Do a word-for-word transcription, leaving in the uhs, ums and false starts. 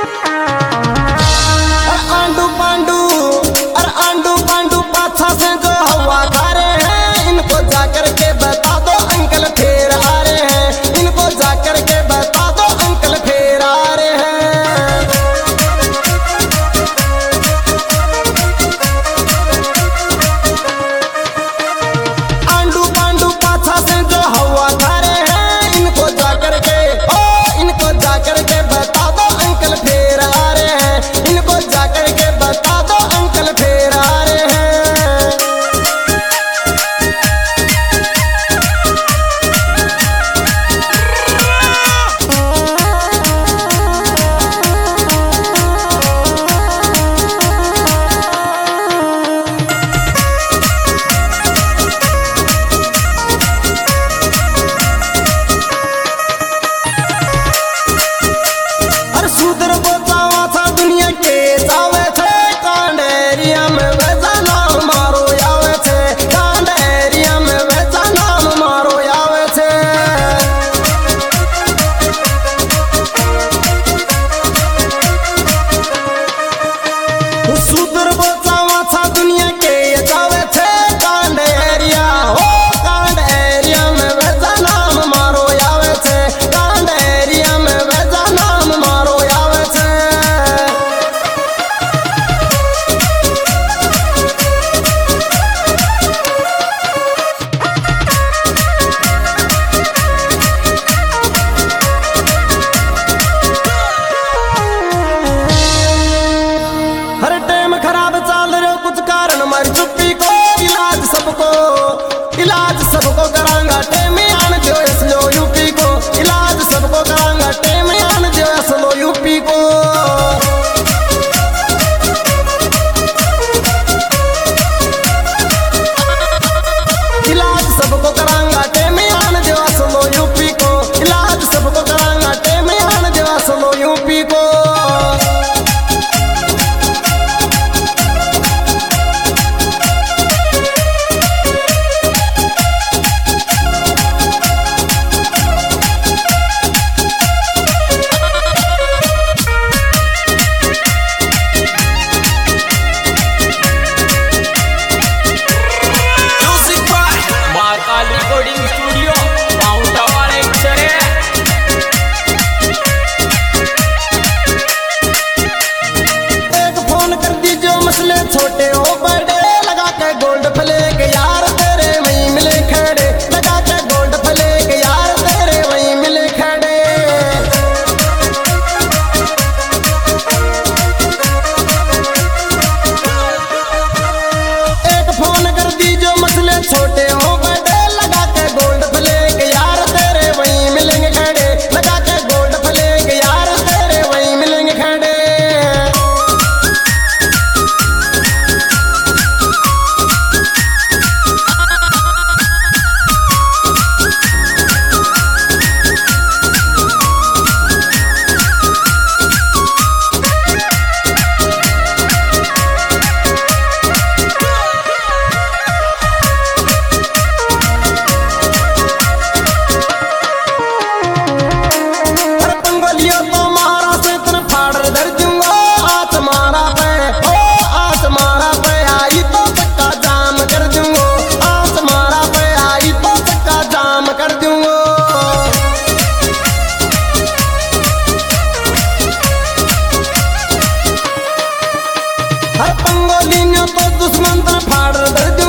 आंडू पांडू अरे आंडू पांडू पाछा से जो हवा खा रहे हैं, इनको जाकर के बता दो अंकल फिर आ रहे हैं। इनको जाकर के बता दो अंकल फिर आ रहे हैं। आंडू पांडू पाछा से जो हवा खा रहे हैं, इनको जाकर के ओ इनको जाकर के बता दो अंकल फिर आ रहे हैं। इनको जाकर के बता दो अंकल फिर आ रहे हैं। अरे सूत्र को चावा था दुनिया के चावे थे, कांडेरिया में वैसा नाम मारो आवे थे। कांडेरिया में वैसा नाम मारो आवे थे। सूत्र को चावा था दुनिया के चावे थे, कांडेरिया हो कांडेरिया में वैसा नाम मारो आवे थे। कांडेरिया में वैसा नाम मारो आवे थे। हर टाइम खराब चाल रहे हो कुछ कारण मारी चुप्पी को, इलाज सबको इलाज सबको करांगा टेम आन दो असलो यूपी को। इलाज सबको करांगा टेम आन दो असलो यूपी को। इलाज सबको करांगा टेम आन दो असलो यूपी को। इलाज सबको करांगा टेम आन दो असलो यूपी को। महाकाल रिकॉर्डिंग स्टूडियो पाउंटा वाले चरे। एक फोन कर दीजिए मसले छोटे हो बड़े, लगा के गोल्ड फ्लेग यार तेरे वहीं मिले खड़े। लगा के गोल्ड फ्लेग यार तेरे वहीं मिले खड़े। एक फोन कर दीजिए मसले छोटे हो बड़े, लगा के गोल्ड फ्लेग यार तेरे वहीं मिलेंगे खड़े। लगा के गोल्ड फ्लेग यार तेरे वहीं मिलेंगे खड़े। अरे पंगोलियो तो मारा से तन फाड़ धर दूंगा। आस मारा पे ओ आस मारा पे आई तो चक्का जाम कर दूंगा। आस मारा पे आई तो चक्का जाम कर दूंगा। हर पंगोलियो तो दुश्मन तन फाड़ धर